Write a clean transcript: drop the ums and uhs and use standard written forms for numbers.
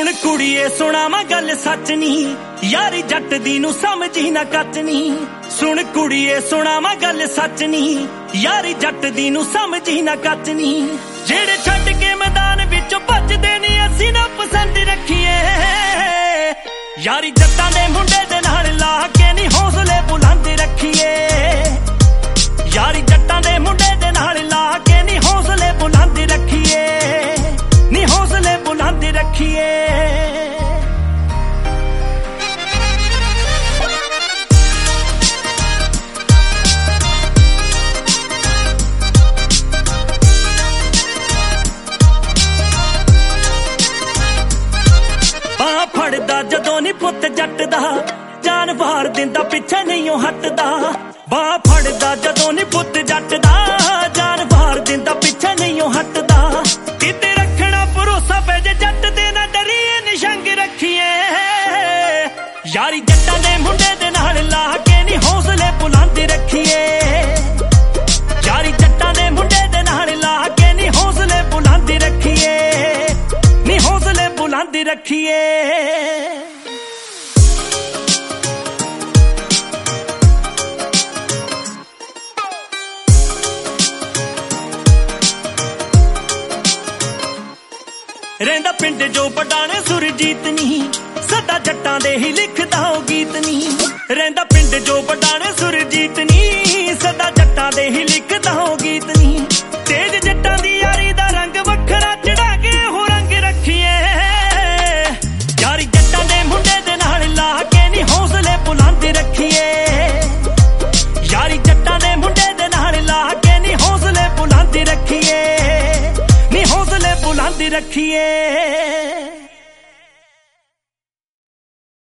सुन कुड़िए सुनावा गल सच नी, यारी जट दी नू समझी ना कच नी। सुन कुड़िए सुनावा गल सच नी, यारी जट दी नू समझी ना कच नी। जेड़े छड्ड के मैदान विचों भजदे नी असीं ना पसंद रखीए, यारी जट्टां दे मुंडे दे नाल ला के नी हौसले बुलंद रखीए। यारी जट्टां दे मुंडे दे नाल ला के नी हौसले बुलंद रखीए, नी हौसले बुलंद रखीए। फड़दा जदों नी पुत जट दा, जान वार दिंदा पिछे नहीं हटदा। बाह फड़दा जदों नी पुत जट दा, जान वार दिंदा पिछे नहीं हटदा। किते रखना भरोसा पे जे जट दे ना डरीए निशंग रखीए। यारी जट्टां दे मुंडे दे नाल ला के नी हौसले बुलंद रखीए। यारी जट्टां दे मुंडे दे नाल ला के नी हौसले बुलंद रखीए, नी हौसले बुलंद रखीए। रहिंदा पिंड जो पटाने सुरजीत नी, सदा जट्टां दे ही लिखदा ओ गीत नी। रहिंदा पिंड जो पटाने सुरजीत नी, सदा जट्टां दे ही लिखदा ओ गीत नी। तेज जट्टां दी यारी दा रंग वखरा चढ़ा के हो रंग रखीए। यारी जट्टां दे मुंडे दे नाल ला के नी हौसले बुलंद रखीए। यारी जट्टां दे मुंडे दे नाल ला के नी हौसले बुलंद रखीए, नी हौसले बुलंद रखीए।